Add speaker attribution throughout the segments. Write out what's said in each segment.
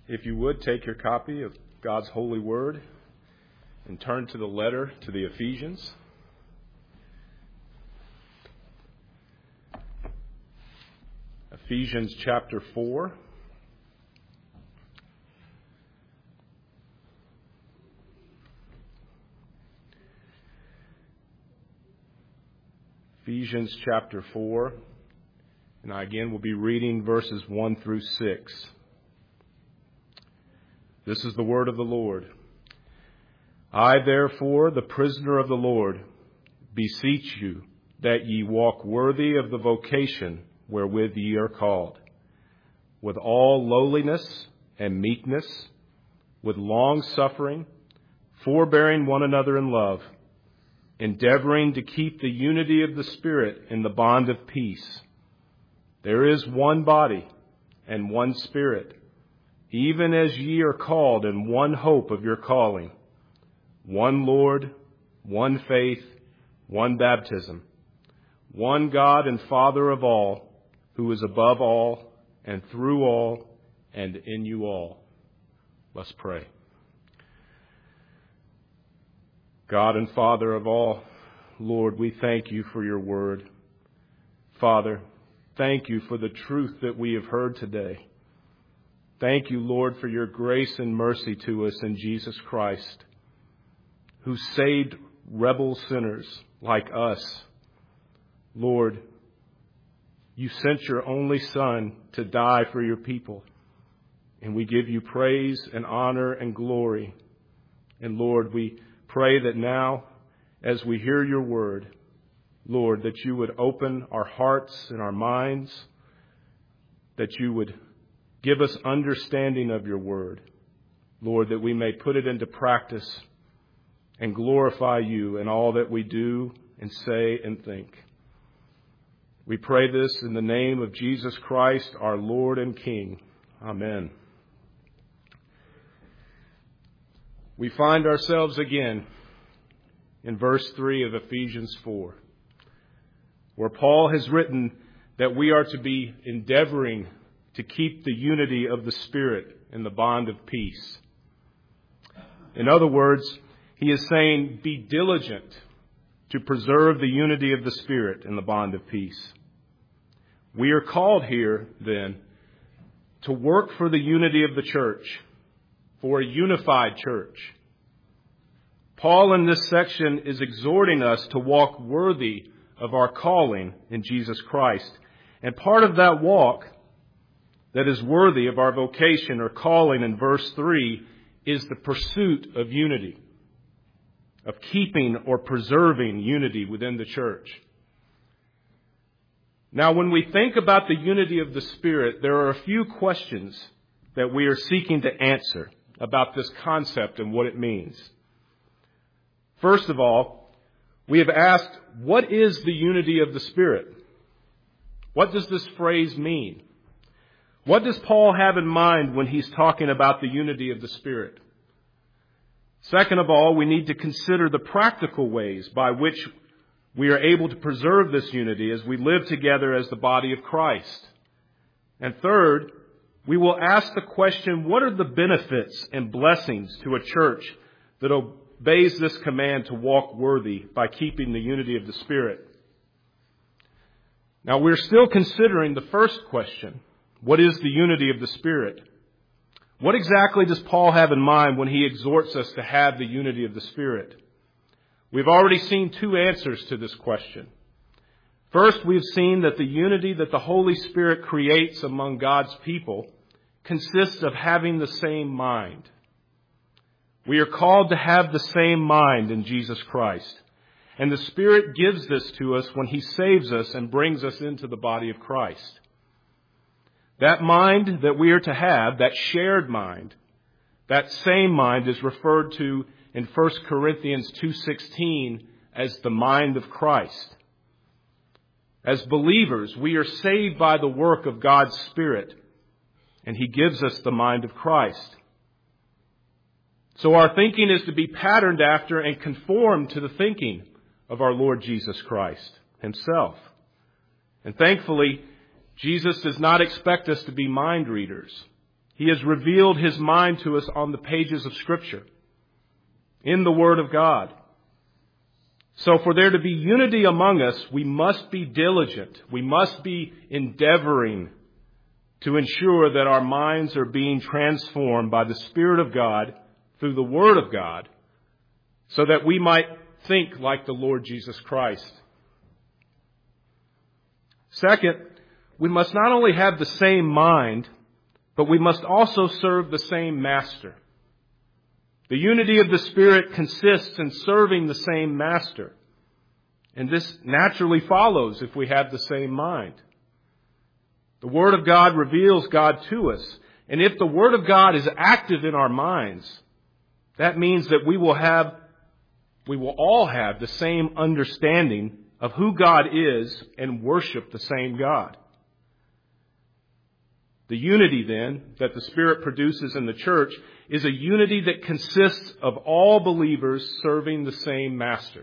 Speaker 1: If you would, take your copy of God's holy word and turn to the letter to the Ephesians. Ephesians chapter 4. Ephesians chapter 4. And I again will be reading verses 1 through 6. This is the word of the Lord. I, therefore, the prisoner of the Lord, beseech you that ye walk worthy of the vocation wherewith ye are called, with all lowliness and meekness, with long suffering, forbearing one another in love, endeavoring to keep the unity of the Spirit in the bond of peace. There is one body and one Spirit, even as ye are called in one hope of your calling, one Lord, one faith, one baptism, one God and Father of all, who is above all and through all and in you all. Let's pray. God and Father of all, Lord, we thank you for your word. Father, thank you for the truth that we have heard today. Thank you, Lord, for your grace and mercy to us in Jesus Christ, who saved rebel sinners like us. Lord, you sent your only Son to die for your people, and we give you praise and honor and glory. And Lord, we pray that now, as we hear your word, Lord, that you would open our hearts and our minds, that you would give us understanding of your word, Lord, that we may put it into practice and glorify you in all that we do and say and think. We pray this in the name of Jesus Christ, our Lord and King. Amen. We find ourselves again in verse 3 of Ephesians 4, where Paul has written that we are to be endeavoring to keep the unity of the Spirit in the bond of peace. In other words, he is saying, be diligent to preserve the unity of the Spirit in the bond of peace. We are called here, then, to work for the unity of the church, for a unified church. Paul in this section is exhorting us to walk worthy of our calling in Jesus Christ. And part of that walk that is worthy of our vocation or calling in verse 3 is the pursuit of unity, of keeping or preserving unity within the church. Now, when we think about the unity of the Spirit, there are a few questions that we are seeking to answer about this concept and what it means. First of all, we have asked, what is the unity of the Spirit? What does this phrase mean? What does Paul have in mind when he's talking about the unity of the Spirit? Second of all, we need to consider the practical ways by which we are able to preserve this unity as we live together as the body of Christ. And third, we will ask the question, what are the benefits and blessings to a church that obeys this command to walk worthy by keeping the unity of the Spirit? Now, we're still considering the first question. What is the unity of the Spirit? What exactly does Paul have in mind when he exhorts us to have the unity of the Spirit? We've already seen two answers to this question. First, we've seen that the unity that the Holy Spirit creates among God's people consists of having the same mind. We are called to have the same mind in Jesus Christ. And the Spirit gives this to us when he saves us and brings us into the body of Christ. That mind that we are to have, that shared mind, that same mind is referred to in 1 Corinthians 2:16 as the mind of Christ. As believers, we are saved by the work of God's Spirit, and he gives us the mind of Christ. So our thinking is to be patterned after and conformed to the thinking of our Lord Jesus Christ himself. And thankfully, Jesus does not expect us to be mind readers. He has revealed His mind to us on the pages of Scripture, in the Word of God. So for there to be unity among us, we must be diligent. We must be endeavoring to ensure that our minds are being transformed by the Spirit of God through the Word of God, so that we might think like the Lord Jesus Christ. Second, we must not only have the same mind, but we must also serve the same master. The unity of the Spirit consists in serving the same master. And this naturally follows if we have the same mind. The Word of God reveals God to us. And if the Word of God is active in our minds, that means that we will all have the same understanding of who God is and worship the same God. The unity, then, that the Spirit produces in the church is a unity that consists of all believers serving the same master.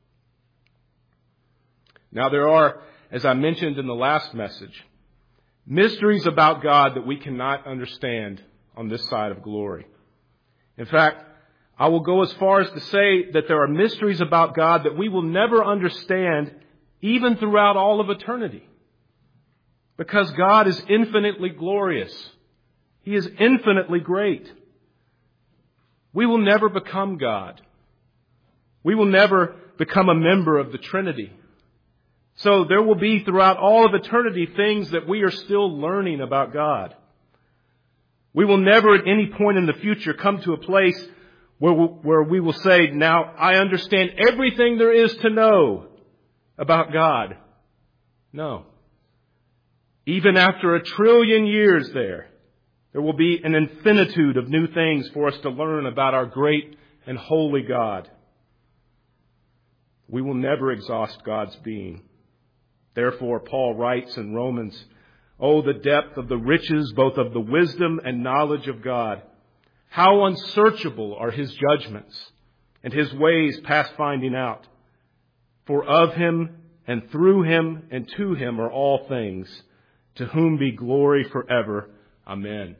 Speaker 1: Now, there are, as I mentioned in the last message, mysteries about God that we cannot understand on this side of glory. In fact, I will go as far as to say that there are mysteries about God that we will never understand even throughout all of eternity. Because God is infinitely glorious. He is infinitely great. We will never become God. We will never become a member of the Trinity. So there will be throughout all of eternity things that we are still learning about God. We will never at any point in the future come to a place where we will say, now I understand everything there is to know about God. No. Even after 1 trillion years there will be an infinitude of new things for us to learn about our great and holy God. We will never exhaust God's being. Therefore, Paul writes in Romans, "Oh, the depth of the riches, both of the wisdom and knowledge of God. How unsearchable are His judgments, and His ways past finding out. For of Him, and through Him, and to Him are all things, to whom be glory forever. Amen."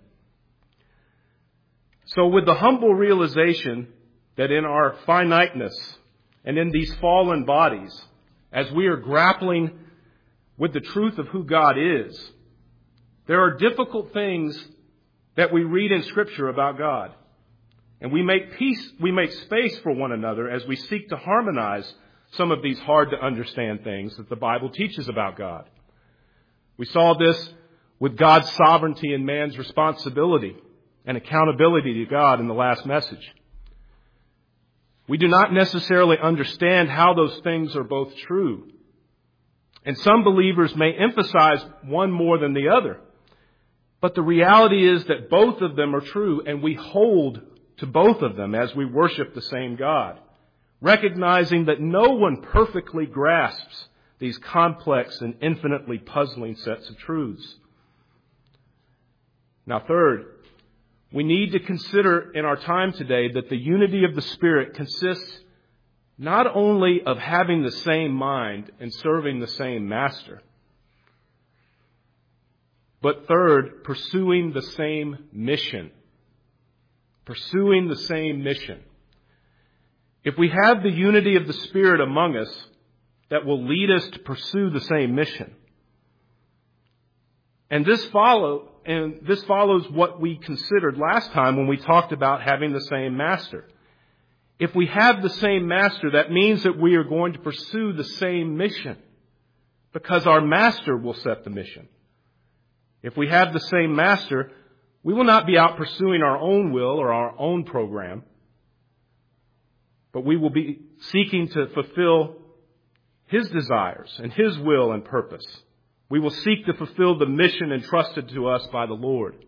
Speaker 1: So with the humble realization that in our finiteness and in these fallen bodies, as we are grappling with the truth of who God is, there are difficult things that we read in Scripture about God. And we make space for one another as we seek to harmonize some of these hard to understand things that the Bible teaches about God. We saw this with God's sovereignty and man's responsibility and accountability to God in the last message. We do not necessarily understand how those things are both true. And some believers may emphasize one more than the other. But the reality is that both of them are true, and we hold to both of them as we worship the same God, recognizing that no one perfectly grasps these complex and infinitely puzzling sets of truths. Now, third, we need to consider in our time today that the unity of the Spirit consists not only of having the same mind and serving the same master, but third, pursuing the same mission. Pursuing the same mission. If we have the unity of the Spirit among us, that will lead us to pursue the same mission. And this follows what we considered last time when we talked about having the same master. If we have the same master, that means that we are going to pursue the same mission, because our master will set the mission. If we have the same master, we will not be out pursuing our own will or our own program, but we will be seeking to fulfill His desires and His will and purpose. We will seek to fulfill the mission entrusted to us by the Lord.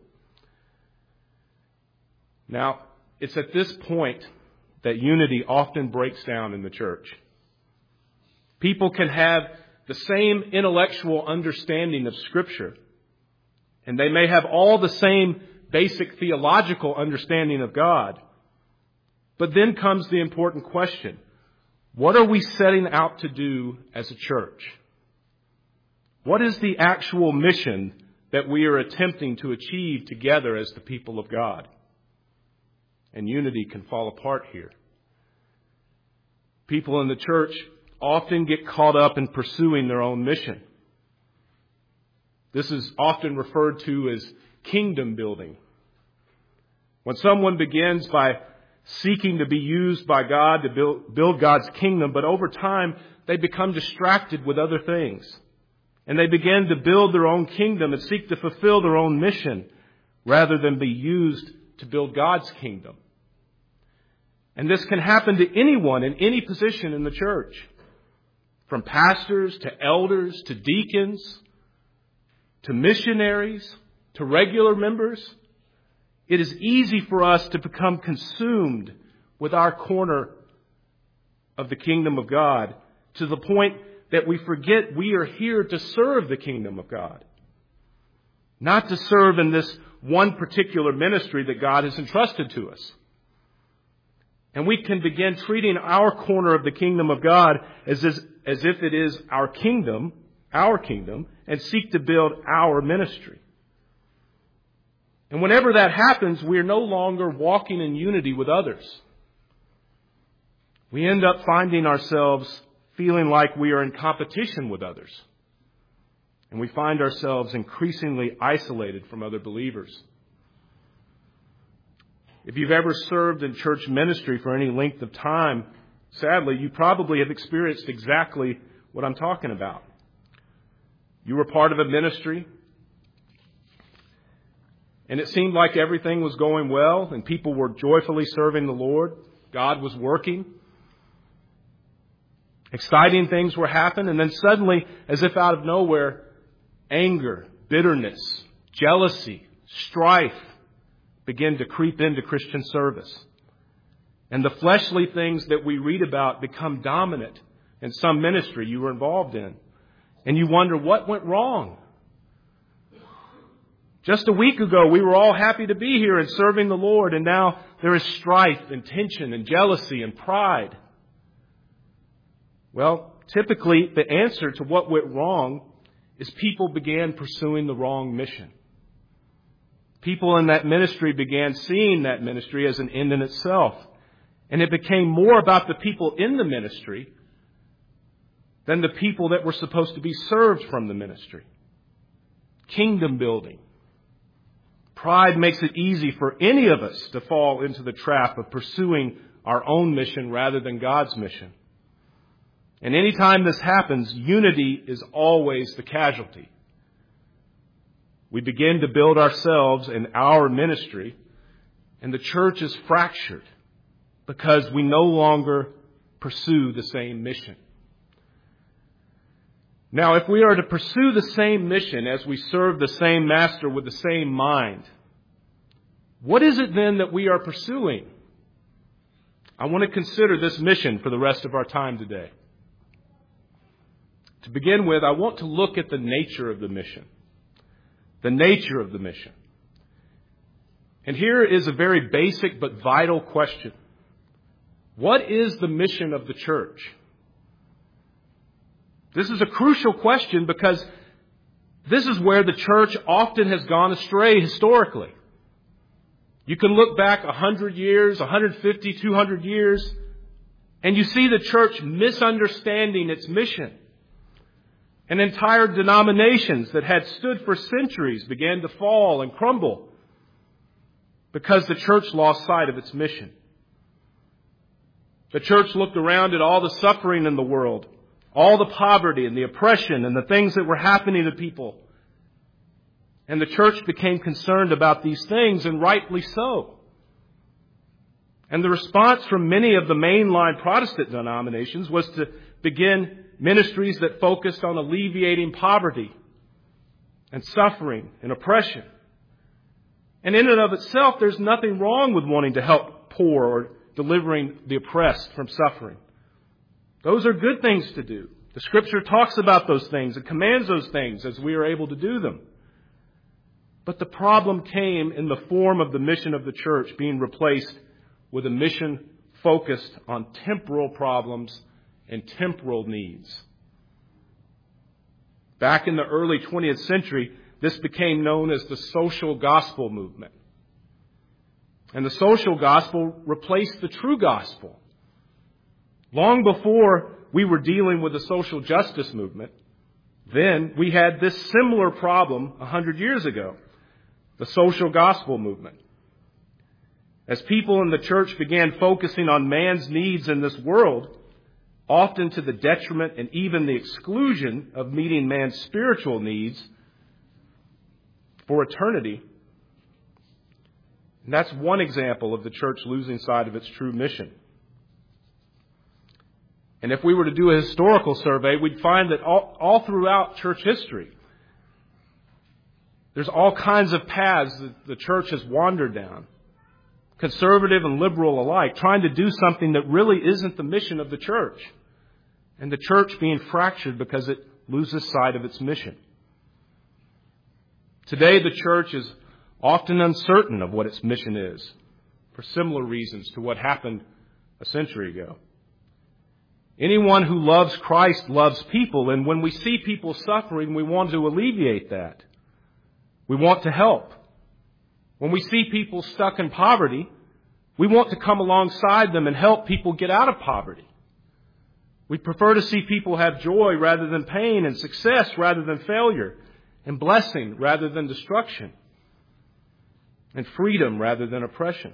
Speaker 1: Now, it's at this point that unity often breaks down in the church. People can have the same intellectual understanding of Scripture, and they may have all the same basic theological understanding of God. But then comes the important question: what are we setting out to do as a church? What is the actual mission that we are attempting to achieve together as the people of God. And unity can fall apart here. People in the church often get caught up in pursuing their own mission. This is often referred to as kingdom building. When someone begins by seeking to be used by God to build God's kingdom, but over time they become distracted with other things. And they begin to build their own kingdom and seek to fulfill their own mission rather than be used to build God's kingdom. And this can happen to anyone in any position in the church, from pastors to elders to deacons to missionaries to regular members. It is easy for us to become consumed with our corner of the kingdom of God to the point that we forget we are here to serve the kingdom of God, not to serve in this one particular ministry that God has entrusted to us. And we can begin treating our corner of the kingdom of God as if it is our kingdom, and seek to build our ministry. And whenever that happens, we are no longer walking in unity with others. We end up finding ourselves feeling like we are in competition with others. And we find ourselves increasingly isolated from other believers. If you've ever served in church ministry for any length of time, sadly, you probably have experienced exactly what I'm talking about. You were part of a ministry, and it seemed like everything was going well, and people were joyfully serving the Lord. God was working. Exciting things were happening, and then suddenly, as if out of nowhere, anger, bitterness, jealousy, strife begin to creep into Christian service. And the fleshly things that we read about become dominant in some ministry you were involved in. And you wonder, what went wrong? Just a week ago, we were all happy to be here and serving the Lord, and now there is strife and tension and jealousy and pride. Well, typically the answer to what went wrong is people began pursuing the wrong mission. People in that ministry began seeing that ministry as an end in itself. And it became more about the people in the ministry than the people that were supposed to be served from the ministry. Kingdom building. Pride makes it easy for any of us to fall into the trap of pursuing our own mission rather than God's mission. And anytime this happens, unity is always the casualty. We begin to build ourselves and our ministry, and the church is fractured because we no longer pursue the same mission. Now, if we are to pursue the same mission as we serve the same master with the same mind, what is it then that we are pursuing? I want to consider this mission for the rest of our time today. To begin with, I want to look at the nature of the mission. The nature of the mission. And here is a very basic but vital question. What is the mission of the church? This is a crucial question because this is where the church often has gone astray historically. You can look back 100 years, 150, 200 years, and you see the church misunderstanding its mission. And entire denominations that had stood for centuries began to fall and crumble because the church lost sight of its mission. The church looked around at all the suffering in the world, all the poverty and the oppression and the things that were happening to people. And the church became concerned about these things, and rightly so. And the response from many of the mainline Protestant denominations was to begin ministries that focused on alleviating poverty and suffering and oppression. And in and of itself, there's nothing wrong with wanting to help poor or delivering the oppressed from suffering. Those are good things to do. The Scripture talks about those things and commands those things as we are able to do them. But the problem came in the form of the mission of the church being replaced with a mission focused on temporal problems and temporal needs. Back in the early 20th century, this became known as the social gospel movement. And the social gospel replaced the true gospel. Long before we were dealing with the social justice movement, then we had this similar problem 100 years ago, the social gospel movement. As people in the church began focusing on man's needs in this world, often to the detriment and even the exclusion of meeting man's spiritual needs for eternity, and that's one example of the church losing sight of its true mission. And if we were to do a historical survey, we'd find that all throughout church history, there's all kinds of paths that the church has wandered down, conservative and liberal alike, trying to do something that really isn't the mission of the church, and the church being fractured because it loses sight of its mission. Today, the church is often uncertain of what its mission is, for similar reasons to what happened a century ago. Anyone who loves Christ loves people, and when we see people suffering, we want to alleviate that. We want to help. When we see people stuck in poverty, we want to come alongside them and help people get out of poverty. We prefer to see people have joy rather than pain, and success rather than failure, and blessing rather than destruction, and freedom rather than oppression.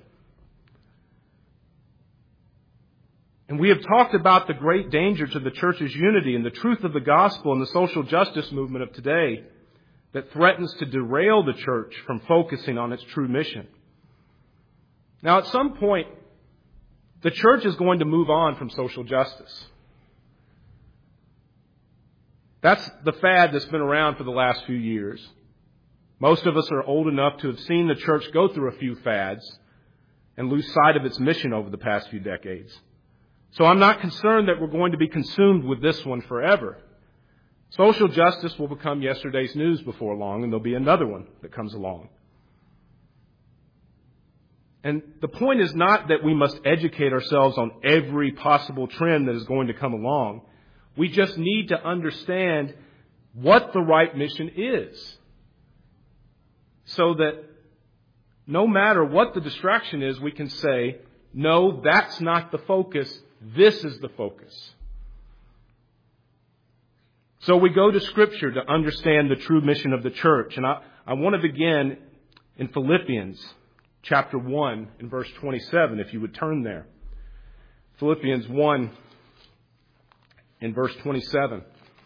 Speaker 1: And we have talked about the great danger to the church's unity and the truth of the gospel and the social justice movement of today that threatens to derail the church from focusing on its true mission. Now, at some point, the church is going to move on from social justice. That's the fad that's been around for the last few years. Most of us are old enough to have seen the church go through a few fads and lose sight of its mission over the past few decades. So I'm not concerned that we're going to be consumed with this one forever. Social justice will become yesterday's news before long, and there'll be another one that comes along. And the point is not that we must educate ourselves on every possible trend that is going to come along. We just need to understand what the right mission is, so that no matter what the distraction is, we can say, no, that's not the focus. This is the focus. So we go to Scripture to understand the true mission of the church. And I want to begin in Philippians chapter 1 and verse 27, if you would turn there. Philippians 1 and verse 27.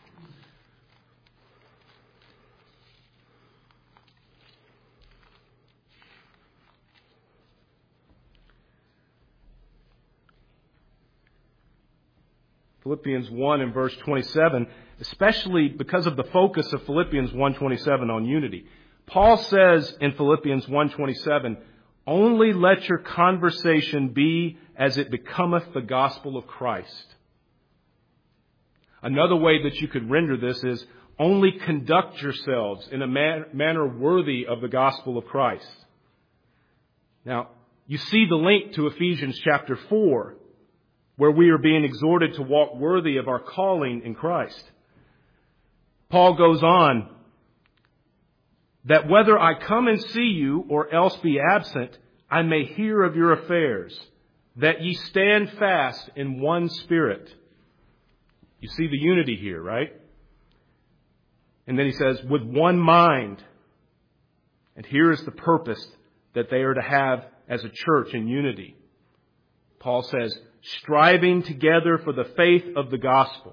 Speaker 1: Philippians 1 and verse 27, especially because of the focus of Philippians 1:27 on unity. Paul says in Philippians 1:27, only let your conversation be as it becometh the gospel of Christ. Another way that you could render this is, only conduct yourselves in a manner worthy of the gospel of Christ. Now, you see the link to Ephesians chapter 4, where we are being exhorted to walk worthy of our calling in Christ. Paul goes on, that whether I come and see you or else be absent, I may hear of your affairs, that ye stand fast in one spirit. You see the unity here, right? And then he says, with one mind. And here is the purpose that they are to have as a church in unity. Paul says, striving together for the faith of the gospel.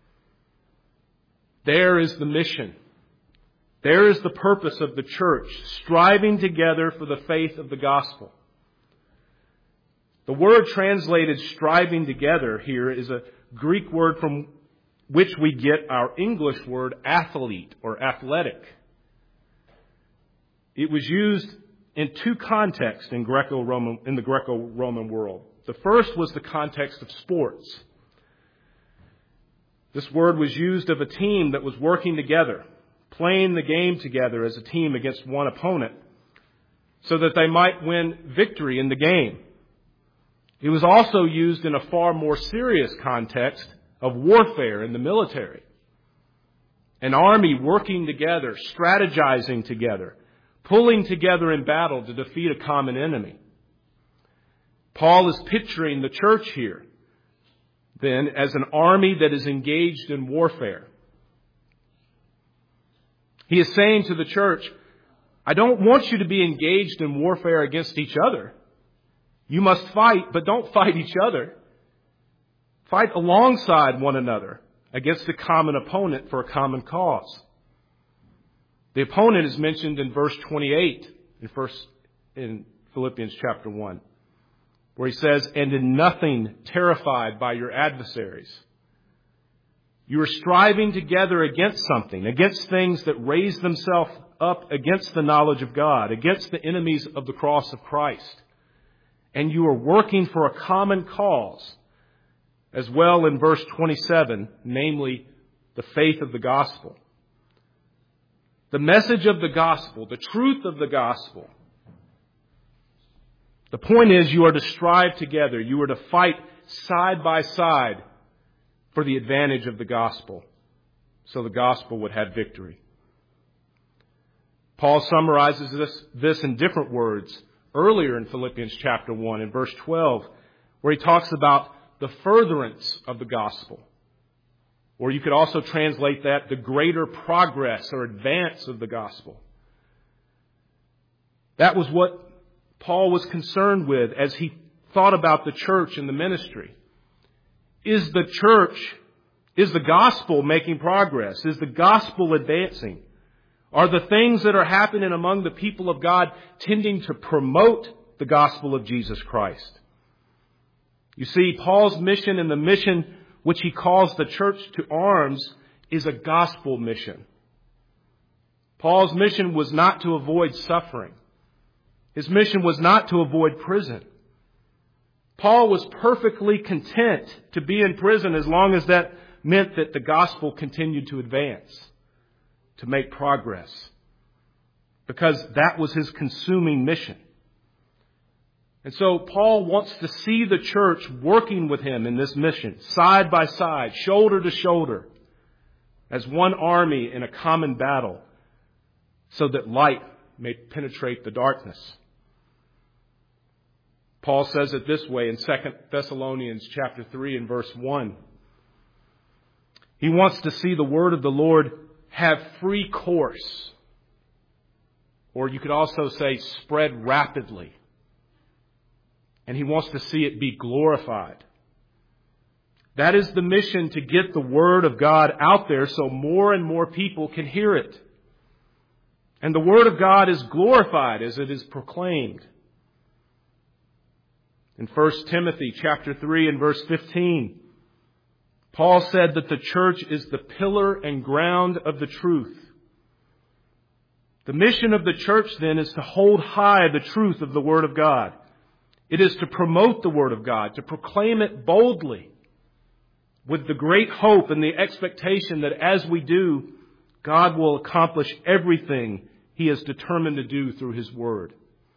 Speaker 1: There is the mission. There is the purpose of the church, striving together for the faith of the gospel. The word translated striving together here is a Greek word from which we get our English word athlete or athletic. It was used in two contexts in the Greco-Roman world. The first was the context of sports. This word was used of a team that was working together, playing the game together as a team against one opponent, so that they might win victory in the game. It was also used in a far more serious context of warfare in the military. An army working together, strategizing together, pulling together in battle to defeat a common enemy. Paul is picturing the church here, then, as an army that is engaged in warfare. He is saying to the church, I don't want you to be engaged in warfare against each other. You must fight, but don't fight each other. Fight alongside one another against a common opponent for a common cause. The opponent is mentioned in verse 28 in Philippians chapter 1, where he says, and in nothing terrified by your adversaries. You are striving together against something, against things that raise themselves up against the knowledge of God, against the enemies of the cross of Christ. And you are working for a common cause, as well in verse 27, namely the faith of the gospel. The message of the gospel, the truth of the gospel. The point is, you are to strive together. You are to fight side by side for the advantage of the gospel, so the gospel would have victory. Paul summarizes this in different words earlier in Philippians chapter 1 in verse 12, where he talks about the furtherance of the gospel. Or you could also translate that the greater progress or advance of the gospel. That was what Paul was concerned with as he thought about the church and the ministry. Is the gospel making progress? Is the gospel advancing? Are the things that are happening among the people of God tending to promote the gospel of Jesus Christ? You see, Paul's mission and the mission which he calls the church to arms is a gospel mission. Paul's mission was not to avoid suffering. His mission was not to avoid prison. Paul was perfectly content to be in prison as long as that meant that the gospel continued to advance, to make progress, because that was his consuming mission. And so Paul wants to see the church working with him in this mission, side by side, shoulder to shoulder, as one army in a common battle, so that light may penetrate the darkness. Paul says it this way in 2 Thessalonians chapter 3 and verse 1. He wants to see the word of the Lord have free course. Or you could also say spread rapidly. And he wants to see it be glorified. That is the mission, to get the word of God out there so more and more people can hear it. And the word of God is glorified as it is proclaimed. In 1 Timothy chapter 3 and verse 15, Paul said that the church is the pillar and ground of the truth. The mission of the church then is to hold high the truth of the Word of God. It is to promote the Word of God, to proclaim it boldly, with the great hope and the expectation that as we do, God will accomplish everything He is determined to do through His Word.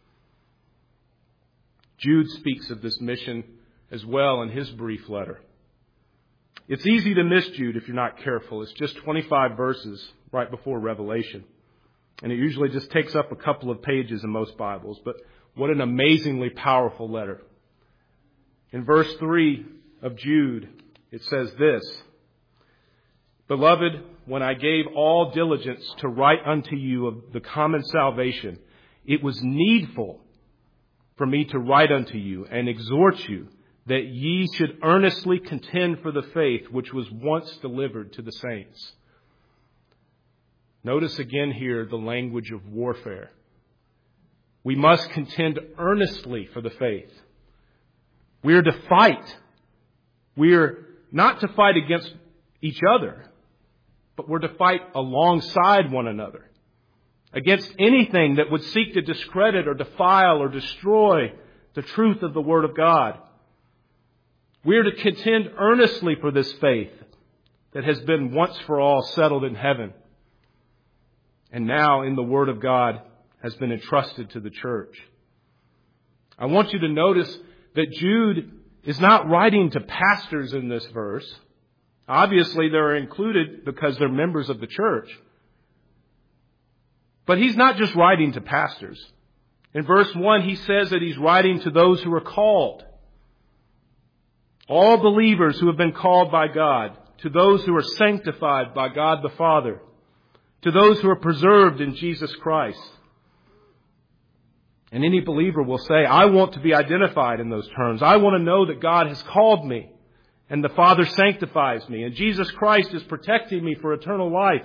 Speaker 1: Jude speaks of this mission as well in his brief letter. It's easy to miss Jude if you're not careful. It's just 25 verses right before Revelation. And it usually just takes up a couple of pages in most Bibles. But what an amazingly powerful letter. In verse 3 of Jude, it says this: Beloved, when I gave all diligence to write unto you of the common salvation, it was needful for me to write unto you and exhort you that ye should earnestly contend for the faith which was once delivered to the saints. Notice again here the language of warfare. We must contend earnestly for the faith. We are to fight. We are not to fight against each other, but we're to fight alongside one another, against anything that would seek to discredit or defile or destroy the truth of the Word of God. We are to contend earnestly for this faith that has been once for all settled in heaven, and now in the Word of God has been entrusted to the church. I want you to notice that Jude is not writing to pastors in this verse. Obviously, they're included because they're members of the church. But he's not just writing to pastors. In verse 1, he says that he's writing to those who are called. All believers who have been called by God, to those who are sanctified by God the Father, to those who are preserved in Jesus Christ. And any believer will say, I want to be identified in those terms. I want to know that God has called me and the Father sanctifies me and Jesus Christ is protecting me for eternal life.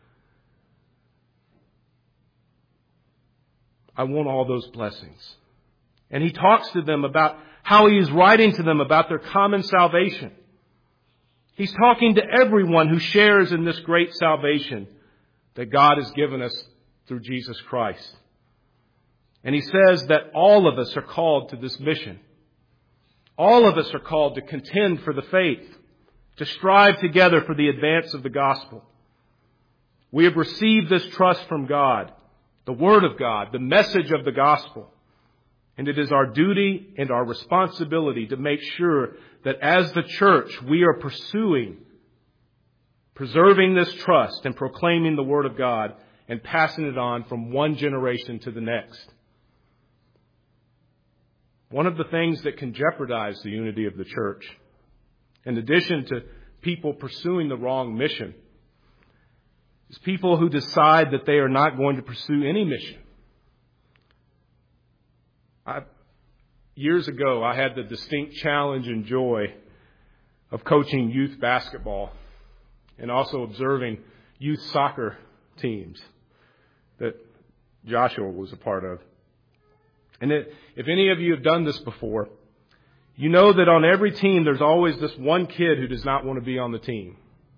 Speaker 1: I want all those blessings. And he talks to them about how he is writing to them about their common salvation. He's talking to everyone who shares in this great salvation that God has given us through Jesus Christ. And he says that all of us are called to this mission. All of us are called to contend for the faith, to strive together for the advance of the gospel. We have received this trust from God, the Word of God, the message of the gospel. And it is our duty and our responsibility to make sure that as the church we are preserving this trust and proclaiming the Word of God and passing it on from one generation to the next. One of the things that can jeopardize the unity of the church, in addition to people pursuing the wrong mission, is people who decide that they are not going to pursue any mission. Years ago, I had the distinct challenge and joy of coaching youth basketball and also observing youth soccer teams that Joshua was a part of. And if any of you have done this before, you know that on every team there's always this one kid who does not want to be on the team.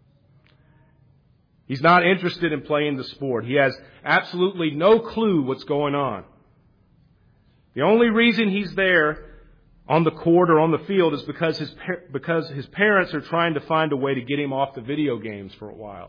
Speaker 1: He's not interested in playing the sport. He has absolutely no clue what's going on. The only reason he's there on the court or on the field is because his parents are trying to find a way to get him off the video games for a while.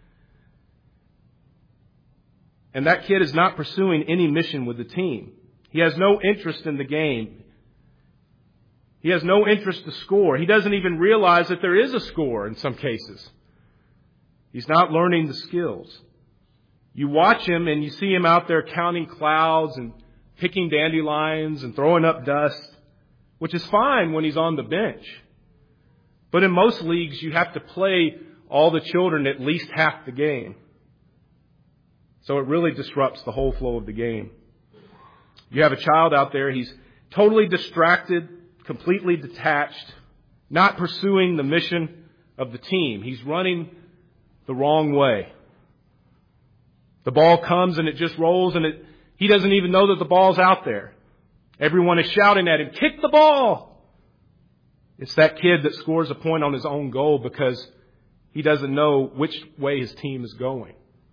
Speaker 1: And that kid is not pursuing any mission with the team. He has no interest in the game. He has no interest to score. He doesn't even realize that there is a score in some cases. He's not learning the skills. You watch him and you see him out there counting clouds and picking dandelions and throwing up dust, which is fine when he's on the bench. But in most leagues, you have to play all the children at least half the game. So it really disrupts the whole flow of the game. You have a child out there, he's totally distracted, completely detached, not pursuing the mission of the team. He's running the wrong way. The ball comes and it just rolls and he doesn't even know that the ball's out there. Everyone is shouting at him, kick the ball! It's that kid that scores a point on his own goal because he doesn't know which way his team is going.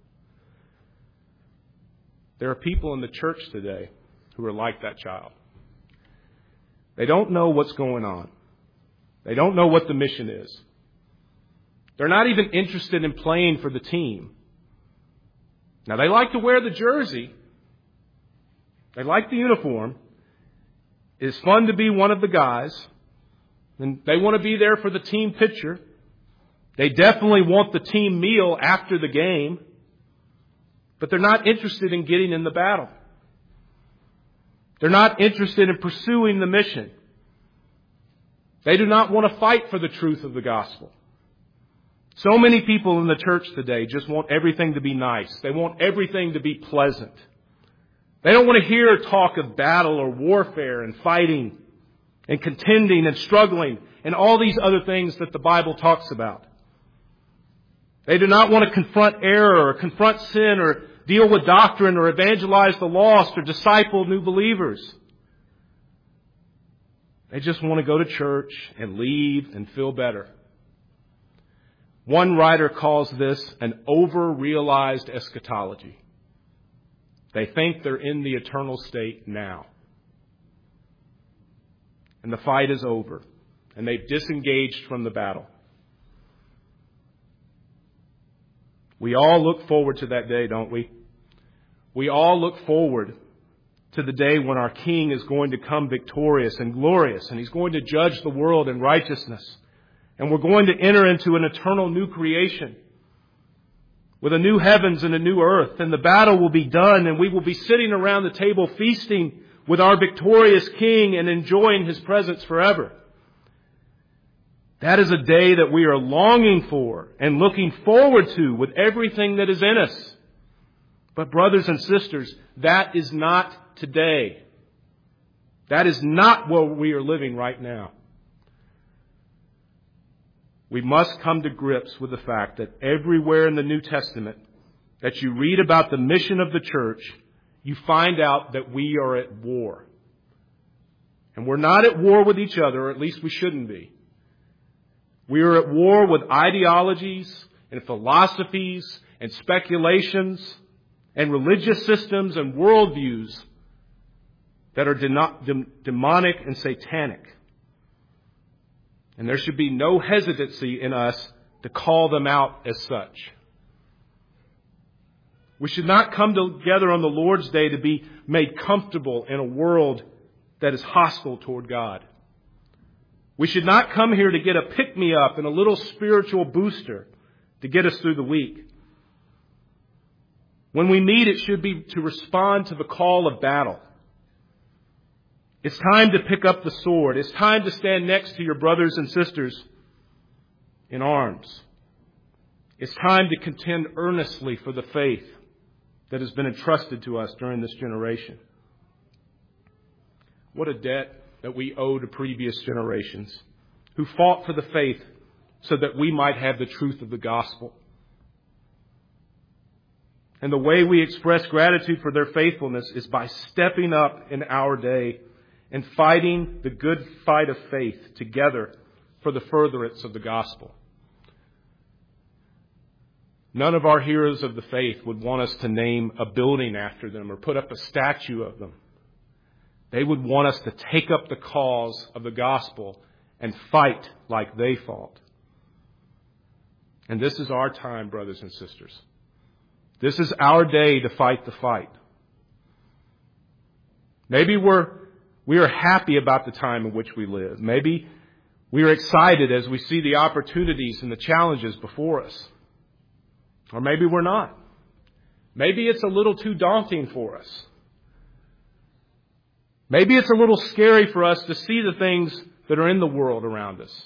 Speaker 1: There are people in the church today who are like that child. They don't know what's going on. They don't know what the mission is. They're not even interested in playing for the team. Now, they like to wear the jersey. They like the uniform. It's fun to be one of the guys. And they want to be there for the team picture. They definitely want the team meal after the game. But they're not interested in getting in the battle. They're not interested in pursuing the mission. They do not want to fight for the truth of the gospel. So many people in the church today just want everything to be nice. They want everything to be pleasant. They don't want to hear talk of battle or warfare and fighting and contending and struggling and all these other things that the Bible talks about. They do not want to confront error or confront sin or deal with doctrine or evangelize the lost or disciple new believers. They just want to go to church and leave and feel better. One writer calls this an over-realized eschatology. They think they're in the eternal state now. And the fight is over. And they've disengaged from the battle. We all look forward to that day, don't we? We all look forward to the day when our King is going to come victorious and glorious, and He's going to judge the world in righteousness. And we're going to enter into an eternal new creation with a new heavens and a new earth. And the battle will be done, and we will be sitting around the table feasting with our victorious King and enjoying His presence forever. That is a day that we are longing for and looking forward to with everything that is in us. But brothers and sisters, that is not today. That is not where we are living right now. We must come to grips with the fact that everywhere in the New Testament that you read about the mission of the church, you find out that we are at war. And we're not at war with each other, or at least we shouldn't be. We are at war with ideologies and philosophies and speculations and religious systems and worldviews that are demonic and satanic. And there should be no hesitancy in us to call them out as such. We should not come together on the Lord's Day to be made comfortable in a world that is hostile toward God. We should not come here to get a pick-me-up and a little spiritual booster to get us through the week. When we meet, it should be to respond to the call of battle. It's time to pick up the sword. It's time to stand next to your brothers and sisters in arms. It's time to contend earnestly for the faith that has been entrusted to us during this generation. What a debt that we owe to previous generations who fought for the faith so that we might have the truth of the gospel. And the way we express gratitude for their faithfulness is by stepping up in our day and fighting the good fight of faith together for the furtherance of the gospel. None of our heroes of the faith would want us to name a building after them or put up a statue of them. They would want us to take up the cause of the gospel and fight like they fought. And this is our time, brothers and sisters. This is our day to fight the fight. Maybe we are happy about the time in which we live. Maybe we are excited as we see the opportunities and the challenges before us. Or maybe we're not. Maybe it's a little too daunting for us. Maybe it's a little scary for us to see the things that are in the world around us.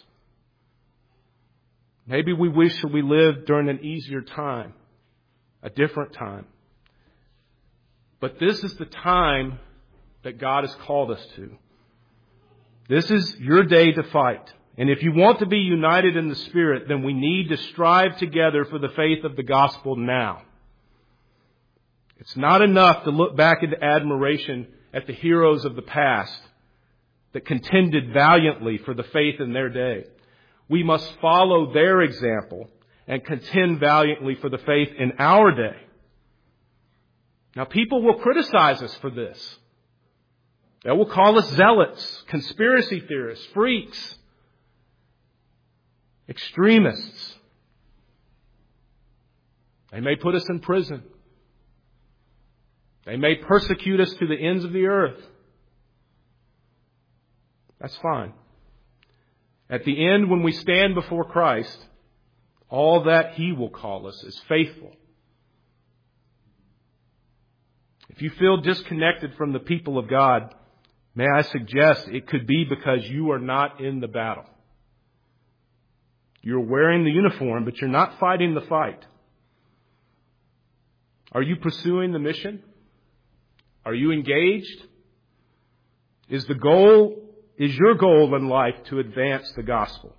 Speaker 1: Maybe we wish that we lived during an easier time, a different time. But this is the time that God has called us to. This is your day to fight. And if you want to be united in the Spirit, then we need to strive together for the faith of the gospel now. It's not enough to look back into admiration at the heroes of the past that contended valiantly for the faith in their day. We must follow their example and contend valiantly for the faith in our day. Now, people will criticize us for this. They will call us zealots, conspiracy theorists, freaks, extremists. They may put us in prison. They may persecute us to the ends of the earth. That's fine. At the end, when we stand before Christ, all that He will call us is faithful. If you feel disconnected from the people of God, may I suggest it could be because you are not in the battle. You're wearing the uniform, but you're not fighting the fight. Are you pursuing the mission? Are you engaged? Is your goal in life to advance the gospel?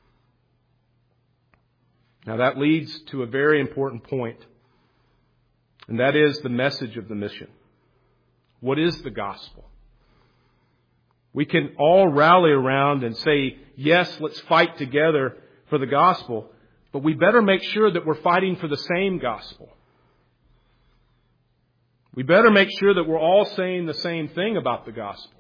Speaker 1: Now that leads to a very important point, and that is the message of the mission. What is the gospel? We can all rally around and say, yes, let's fight together for the gospel, but we better make sure that we're fighting for the same gospel. We better make sure that we're all saying the same thing about the gospel.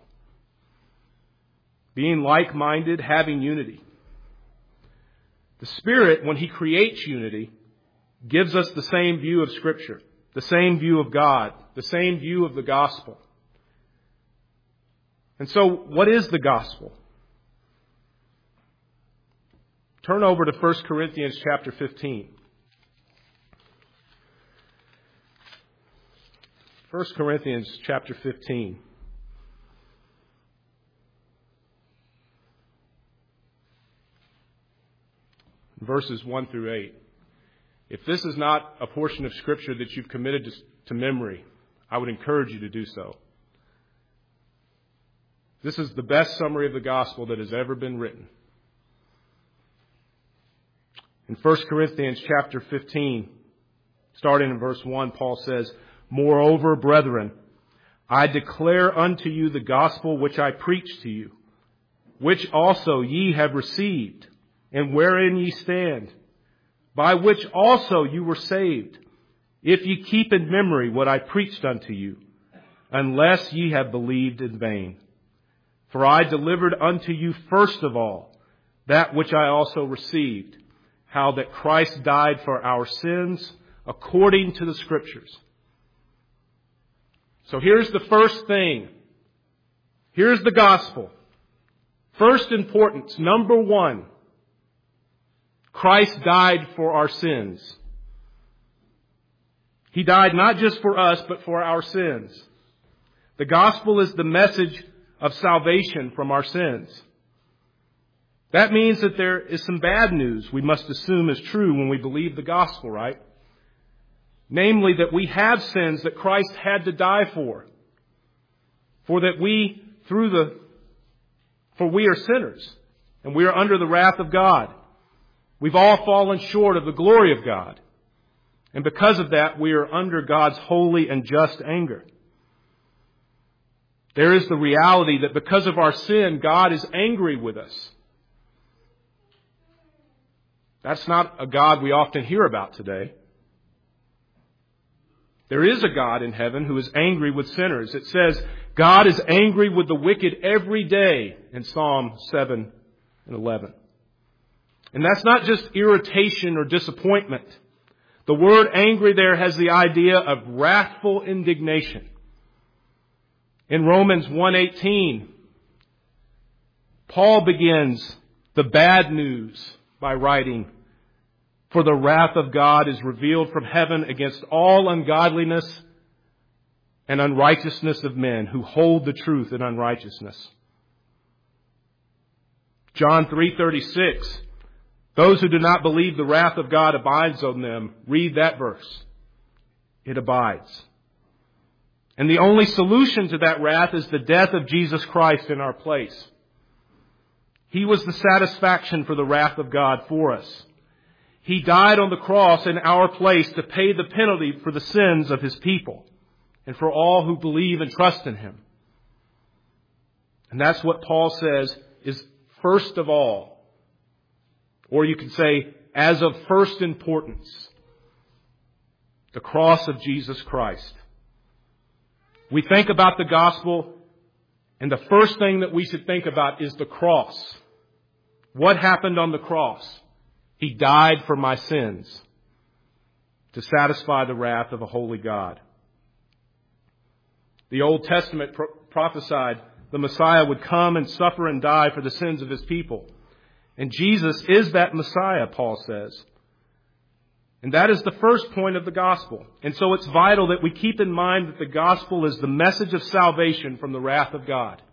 Speaker 1: Being like-minded, having unity. The Spirit, when He creates unity, gives us the same view of Scripture, the same view of God, the same view of the gospel. And so, what is the gospel? Turn over to 1 Corinthians chapter 15. 1 Corinthians chapter 15. Verses 1 through 8. If this is not a portion of Scripture that you've committed to memory, I would encourage you to do so. This is the best summary of the gospel that has ever been written. In 1 Corinthians chapter 15, starting in verse 1, Paul says, "Moreover, brethren, I declare unto you the gospel which I preached to you, which also ye have received, and wherein ye stand, by which also you were saved, if ye keep in memory what I preached unto you, unless ye have believed in vain. For I delivered unto you first of all that which I also received, how that Christ died for our sins according to the Scriptures." So here's the first thing. Here's the gospel. First importance, number one. Christ died for our sins. He died not just for us, but for our sins. The gospel is the message of salvation from our sins. That means that there is some bad news we must assume is true when we believe the gospel, right? Namely, that we have sins that Christ had to die for. For we are sinners, and we are under the wrath of God. We've all fallen short of the glory of God. And because of that, we are under God's holy and just anger. There is the reality that because of our sin, God is angry with us. That's not a God we often hear about today. There is a God in heaven who is angry with sinners. It says God is angry with the wicked every day in Psalm 7 and 11. And that's not just irritation or disappointment. The word angry there has the idea of wrathful indignation. In Romans 1:18, Paul begins the bad news by writing, "For the wrath of God is revealed from heaven against all ungodliness and unrighteousness of men who hold the truth in unrighteousness." John 3:36, "Those who do not believe the wrath of God abides on them." Read that verse. It abides. And the only solution to that wrath is the death of Jesus Christ in our place. He was the satisfaction for the wrath of God for us. He died on the cross in our place to pay the penalty for the sins of His people and for all who believe and trust in Him. And that's what Paul says is first of all, or you could say as of first importance, the cross of Jesus Christ. We think about the gospel, and the first thing that we should think about is the cross. What happened on the cross? He died for my sins to satisfy the wrath of a holy God. The Old Testament prophesied the Messiah would come and suffer and die for the sins of His people. And Jesus is that Messiah, Paul says. And that is the first point of the gospel. And so it's vital that we keep in mind that the gospel is the message of salvation from the wrath of God.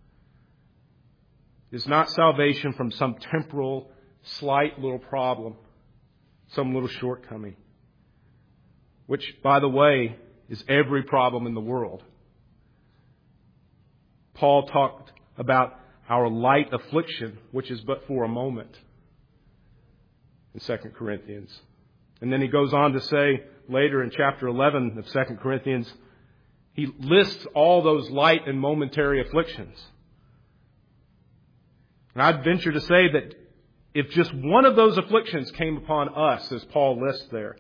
Speaker 1: It's not salvation from some temporal, slight little problem, some little shortcoming, which, by the way, is every problem in the world. Paul talked about our light affliction, which is but for a moment, in 2 Corinthians. And then he goes on to say later in chapter 11 of 2 Corinthians, he lists all those light and momentary afflictions. And I'd venture to say that if just one of those afflictions came upon us, as Paul lists there,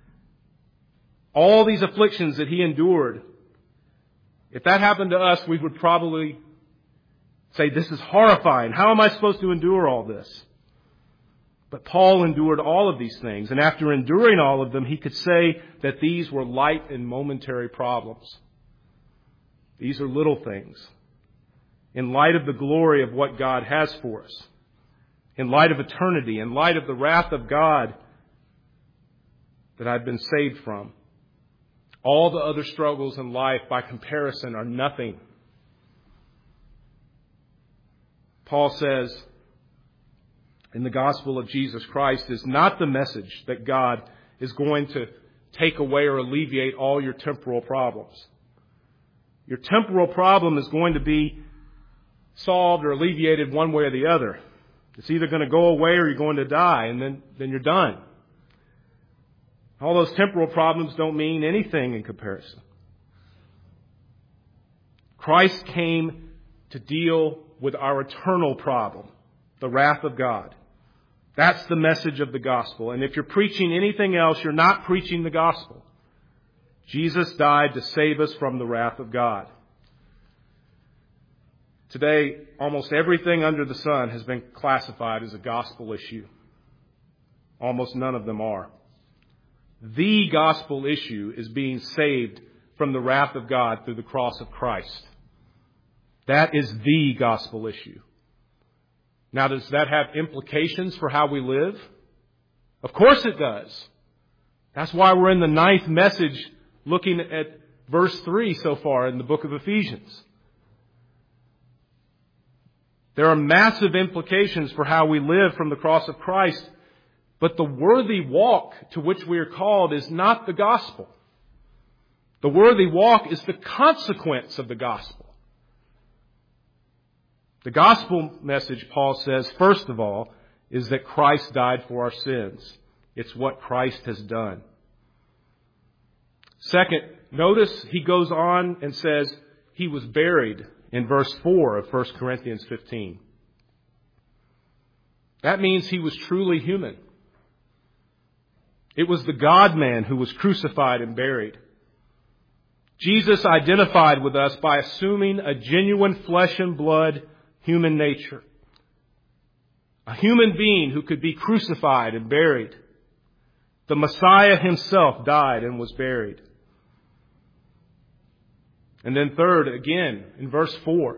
Speaker 1: all these afflictions that he endured, if that happened to us, we would probably say, "This is horrifying. How am I supposed to endure all this?" But Paul endured all of these things. And after enduring all of them, he could say that these were light and momentary problems. These are little things in light of the glory of what God has for us. in light of eternity, in light of the wrath of God that I've been saved from. All the other struggles in life, by comparison, are nothing. Paul says in the gospel of Jesus Christ is not the message that God is going to take away or alleviate all your temporal problems. Your temporal problem is going to be solved or alleviated one way or the other. It's either going to go away or you're going to die, and then you're done. All those temporal problems don't mean anything in comparison. Christ came to deal with our eternal problem, the wrath of God. That's the message of the gospel. And if you're preaching anything else, you're not preaching the gospel. Jesus died to save us from the wrath of God. Today, almost everything under the sun has been classified as a gospel issue. Almost none of them are. The gospel issue is being saved from the wrath of God through the cross of Christ. That is the gospel issue. Now, does that have implications for how we live? Of course it does. That's why we're in the 9th message looking at verse 3 so far in the book of Ephesians. There are massive implications for how we live from the cross of Christ, but the worthy walk to which we are called is not the gospel. The worthy walk is the consequence of the gospel. The gospel message, Paul says, first of all, is that Christ died for our sins. It's what Christ has done. Second, notice he goes on and says he was buried in verse 4 of 1 Corinthians 15. That means he was truly human. It was the God-man who was crucified and buried. Jesus identified with us by assuming a genuine flesh and blood human nature. A human being who could be crucified and buried. The Messiah himself died and was buried. And then third, again, in verse 4,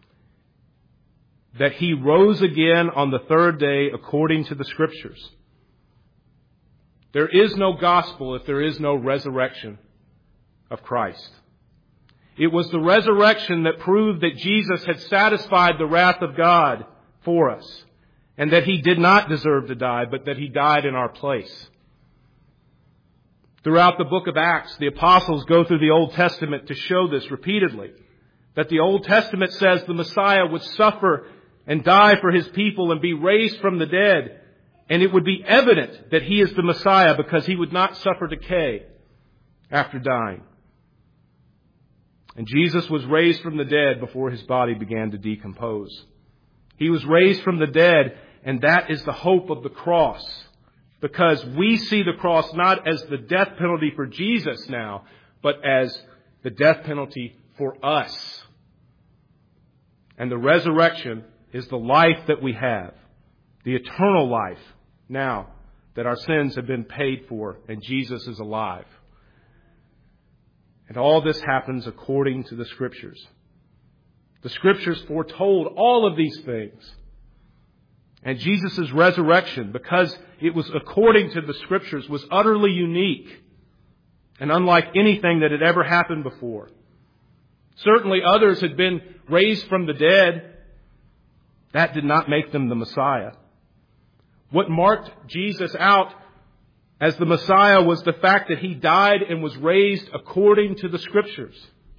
Speaker 1: that he rose again on the third day according to the Scriptures. There is no gospel if there is no resurrection of Christ. It was the resurrection that proved that Jesus had satisfied the wrath of God for us, and that he did not deserve to die, but that he died in our place. Throughout the book of Acts, the apostles go through the Old Testament to show this repeatedly. That the Old Testament says the Messiah would suffer and die for his people and be raised from the dead. And it would be evident that he is the Messiah because he would not suffer decay after dying. And Jesus was raised from the dead before his body began to decompose. He was raised from the dead, and that is the hope of the cross. Because we see the cross not as the death penalty for Jesus now, but as the death penalty for us. And the resurrection is the life that we have, the eternal life now that our sins have been paid for and Jesus is alive. And all this happens according to the Scriptures. The Scriptures foretold all of these things. And Jesus' resurrection, because it was according to the Scriptures, was utterly unique and unlike anything that had ever happened before. Certainly others had been raised from the dead. That did not make them the Messiah. What marked Jesus out as the Messiah was the fact that he died and was raised according to the Scriptures.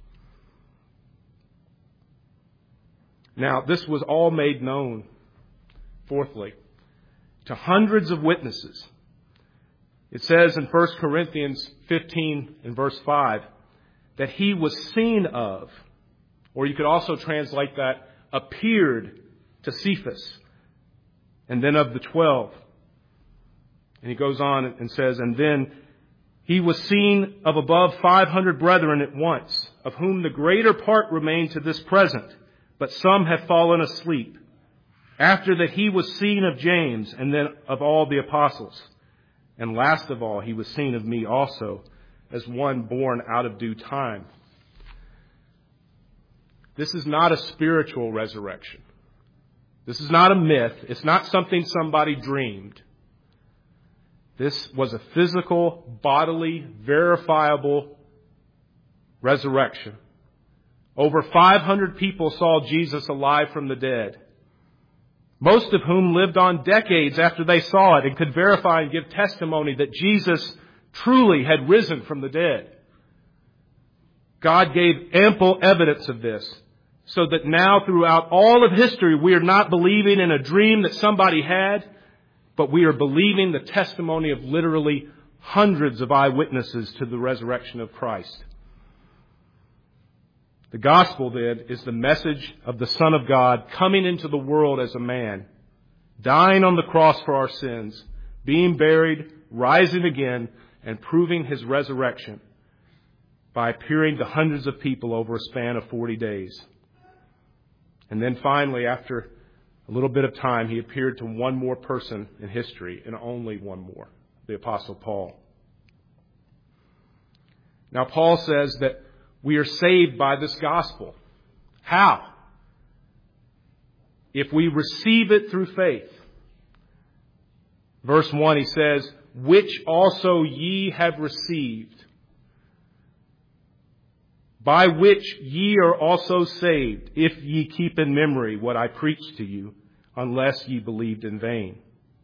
Speaker 1: Now, this was all made known, fourthly, to hundreds of witnesses. It says in 1 Corinthians 15 and verse 5 that he was seen of, or you could also translate that, appeared to Cephas, and then of the 12. And he goes on and says, and then he was seen of above 500 brethren at once, of whom the greater part remain to this present, but some have fallen asleep. After that he was seen of James, and then of all the apostles. And last of all, he was seen of me also, as one born out of due time. This is not a spiritual resurrection. This is not a myth. It's not something somebody dreamed. This was a physical, bodily, verifiable resurrection. Over 500 people saw Jesus alive from the dead, most of whom lived on decades after they saw it and could verify and give testimony that Jesus truly had risen from the dead. God gave ample evidence of this, so that now throughout all of history we are not believing in a dream that somebody had, but we are believing the testimony of literally hundreds of eyewitnesses to the resurrection of Christ. The gospel, then, is the message of the Son of God coming into the world as a man, dying on the cross for our sins, being buried, rising again, and proving His resurrection by appearing to hundreds of people over a span of 40 days. And then finally, after a little bit of time, He appeared to one more person in history, and only one more, the Apostle Paul. Now, Paul says that we are saved by this gospel. How? If we receive it through faith. Verse 1, he says, which also ye have received, by which ye are also saved, if ye keep in memory what I preached to you, unless ye believed in vain.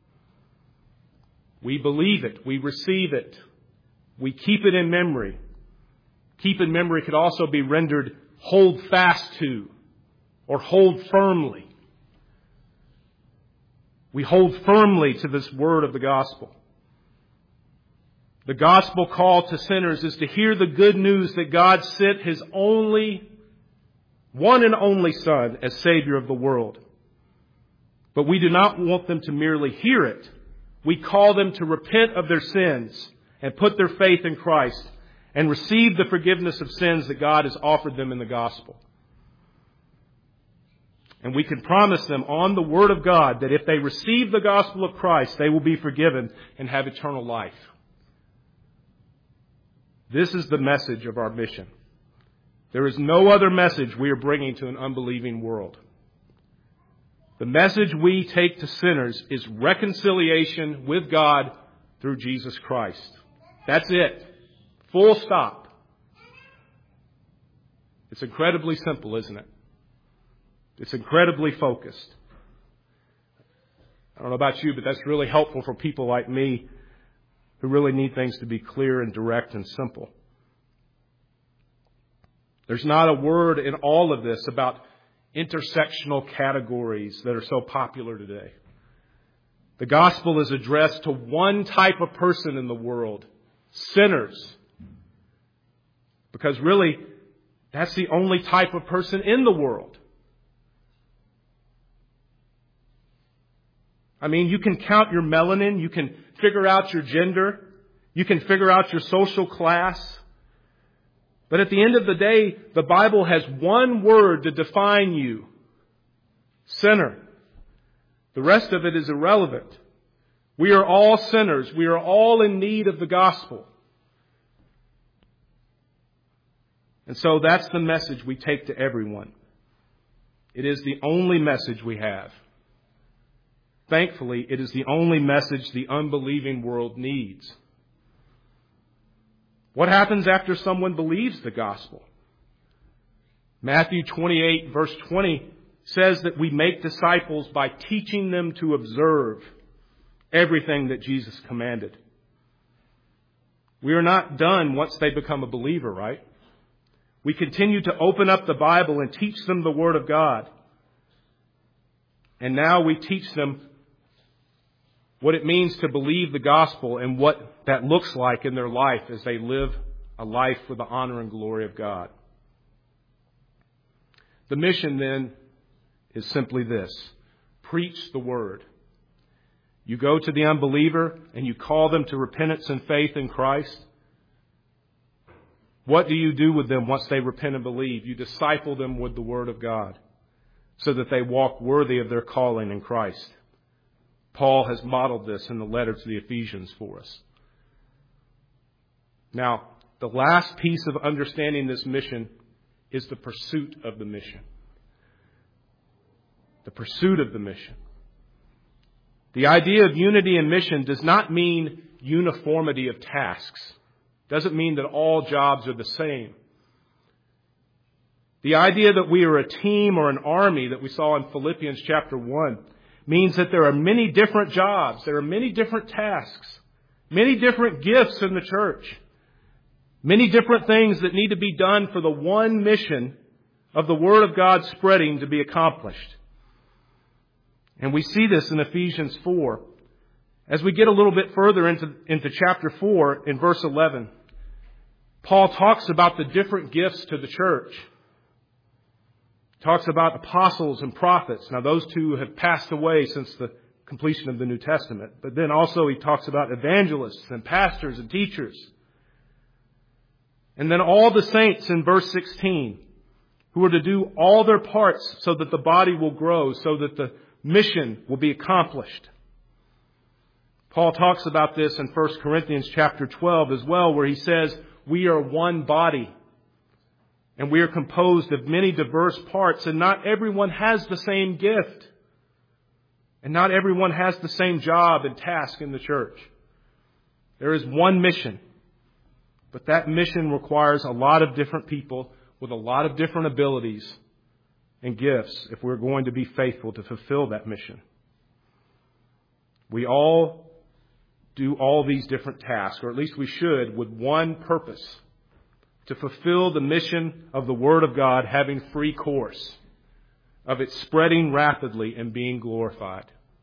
Speaker 1: We believe it. We receive it. We keep it in memory. Keep in memory could also be rendered hold fast to or hold firmly. We hold firmly to this word of the gospel. The gospel call to sinners is to hear the good news that God sent His only, one and only Son as Savior of the world. But we do not want them to merely hear it. We call them to repent of their sins and put their faith in Christ and receive the forgiveness of sins that God has offered them in the gospel. And we can promise them on the Word of God that if they receive the gospel of Christ, they will be forgiven and have eternal life. This is the message of our mission. There is no other message we are bringing to an unbelieving world. The message we take to sinners is reconciliation with God through Jesus Christ. That's it. Full stop. It's incredibly simple, isn't it? It's incredibly focused. I don't know about you, but that's really helpful for people like me who really need things to be clear and direct and simple. There's not a word in all of this about intersectional categories that are so popular today. The gospel is addressed to one type of person in the world, sinners. Because really, that's the only type of person in the world. I mean, you can count your melanin, you can figure out your gender, you can figure out your social class. But at the end of the day, the Bible has one word to define you. Sinner. The rest of it is irrelevant. We are all sinners. We are all in need of the gospel. And so that's the message we take to everyone. It is the only message we have. Thankfully, it is the only message the unbelieving world needs. What happens after someone believes the gospel? Matthew 28 verse 20 says that we make disciples by teaching them to observe everything that Jesus commanded. We are not done once they become a believer, right? We continue to open up the Bible and teach them the Word of God. And now we teach them what it means to believe the gospel and what that looks like in their life as they live a life for the honor and glory of God. The mission then is simply this: preach the word. You go to the unbeliever and you call them to repentance and faith in Christ. What do you do with them once they repent and believe? You disciple them with the Word of God so that they walk worthy of their calling in Christ. Paul has modeled this in the letter to the Ephesians for us. Now, the last piece of understanding this mission is the pursuit of the mission. the pursuit of the mission. The idea of unity in mission does not mean uniformity of tasks. It doesn't mean that all jobs are the same. The idea that we are a team or an army that we saw in Philippians chapter 1 means that there are many different jobs, there are many different tasks, many different gifts in the church, many different things that need to be done for the one mission of the Word of God spreading to be accomplished. And we see this in Ephesians 4. As we get a little bit further into chapter 4, in verse 11, Paul talks about the different gifts to the church. He talks about apostles and prophets. Now, those two have passed away since the completion of the New Testament. But then also he talks about evangelists and pastors and teachers. And then all the saints in verse 16, who are to do all their parts so that the body will grow, so that the mission will be accomplished. Paul talks about this in 1 Corinthians chapter 12 as well, where he says, we are one body, and we are composed of many diverse parts, and not everyone has the same gift, and not everyone has the same job and task in the church. There is one mission, but that mission requires a lot of different people with a lot of different abilities and gifts if we're going to be faithful to fulfill that mission. We all do all these different tasks, or at least we should, with one purpose: to fulfill the mission of the Word of God having free course, of it spreading rapidly and being glorified.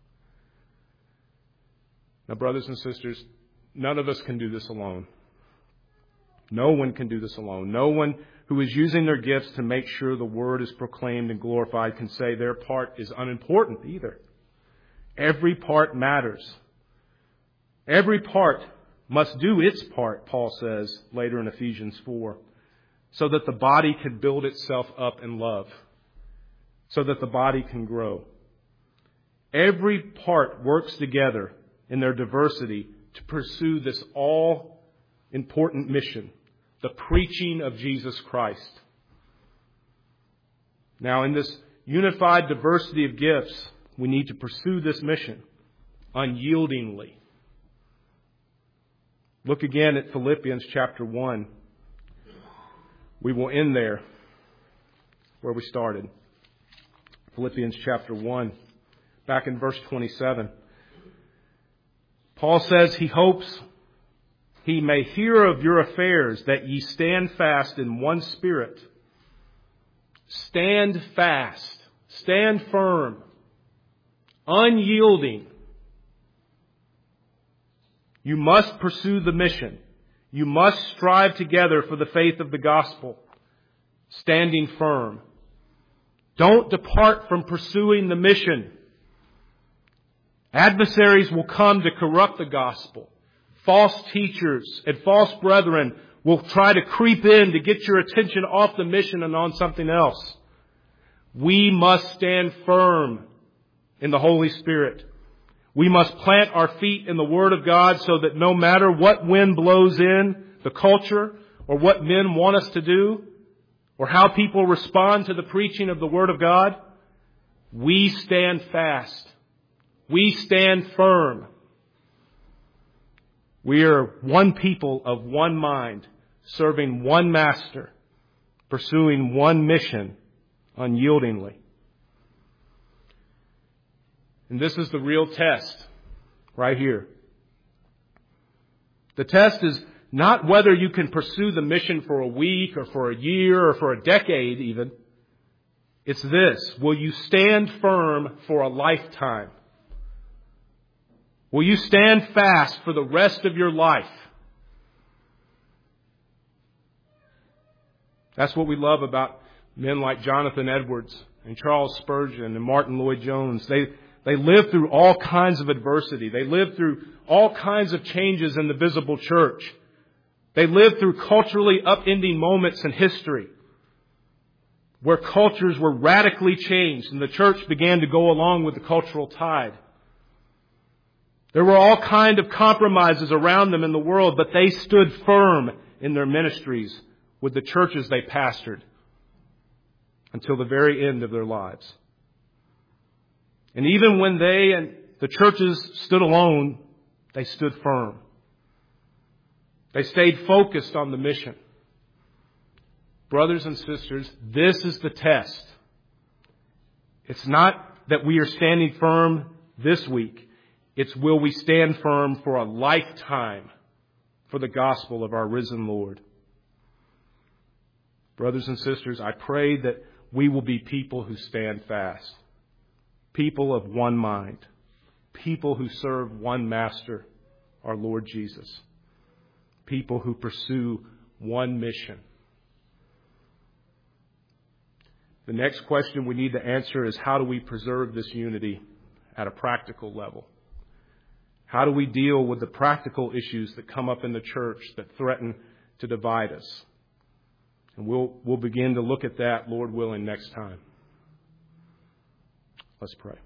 Speaker 1: Now, brothers and sisters, none of us can do this alone. No one can do this alone. No one who is using their gifts to make sure the Word is proclaimed and glorified can say their part is unimportant either. Every part matters. Every part must do its part, Paul says later in Ephesians 4, so that the body can build itself up in love, so that the body can grow. Every part works together in their diversity to pursue this all-important mission, the preaching of Jesus Christ. Now, in this unified diversity of gifts, we need to pursue this mission unyieldingly. Look again at Philippians chapter 1. We will end there where we started. Philippians chapter 1, back in verse 27. Paul says he hopes he may hear of your affairs, that ye stand fast in one spirit. Stand fast. Stand firm. Unyielding. You must pursue the mission. You must strive together for the faith of the gospel, standing firm. Don't depart from pursuing the mission. Adversaries will come to corrupt the gospel. False teachers and false brethren will try to creep in to get your attention off the mission and on something else. We must stand firm in the Holy Spirit. We must plant our feet in the Word of God so that no matter what wind blows in the culture or what men want us to do or how people respond to the preaching of the Word of God, we stand fast. We stand firm. We are one people of one mind, serving one master, pursuing one mission unyieldingly. And this is the real test right here. The test is not whether you can pursue the mission for a week or for a year or for a decade even. It's this: will you stand firm for a lifetime? Will you stand fast for the rest of your life? That's what we love about men like Jonathan Edwards and Charles Spurgeon and Martin Lloyd-Jones. They lived through all kinds of adversity. They lived through all kinds of changes in the visible church. They lived through culturally upending moments in history where cultures were radically changed and the church began to go along with the cultural tide. There were all kinds of compromises around them in the world, but they stood firm in their ministries with the churches they pastored until the very end of their lives. And even when they and the churches stood alone, they stood firm. They stayed focused on the mission. Brothers and sisters, this is the test. It's not that we are standing firm this week. It's will we stand firm for a lifetime for the gospel of our risen Lord. Brothers and sisters, I pray that we will be people who stand fast. People of one mind. People who serve one master, our Lord Jesus. People who pursue one mission. The next question we need to answer is, how do we preserve this unity at a practical level? How do we deal with the practical issues that come up in the church that threaten to divide us? And we'll begin to look at that, Lord willing, next time. Let's pray.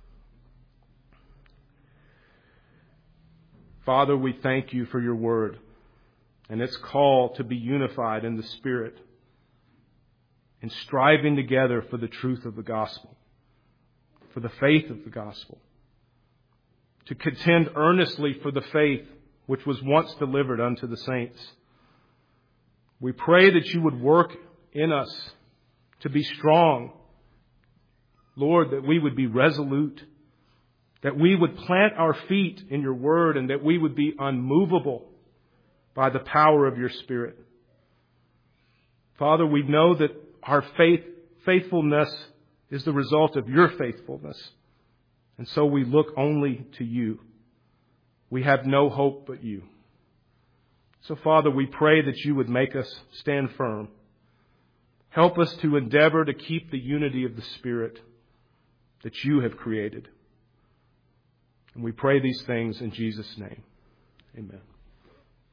Speaker 1: Father, we thank you for your word and its call to be unified in the Spirit and striving together for the truth of the gospel, for the faith of the gospel, to contend earnestly for the faith which was once delivered unto the saints. We pray that you would work in us to be strong, Lord, that we would be resolute, that we would plant our feet in your word, and that we would be unmovable by the power of your Spirit. Father, we know that our faithfulness is the result of your faithfulness. And so we look only to you. We have no hope but you. So, Father, we pray that you would make us stand firm. Help us to endeavor to keep the unity of the Spirit that you have created. And we pray these things in Jesus' name. Amen.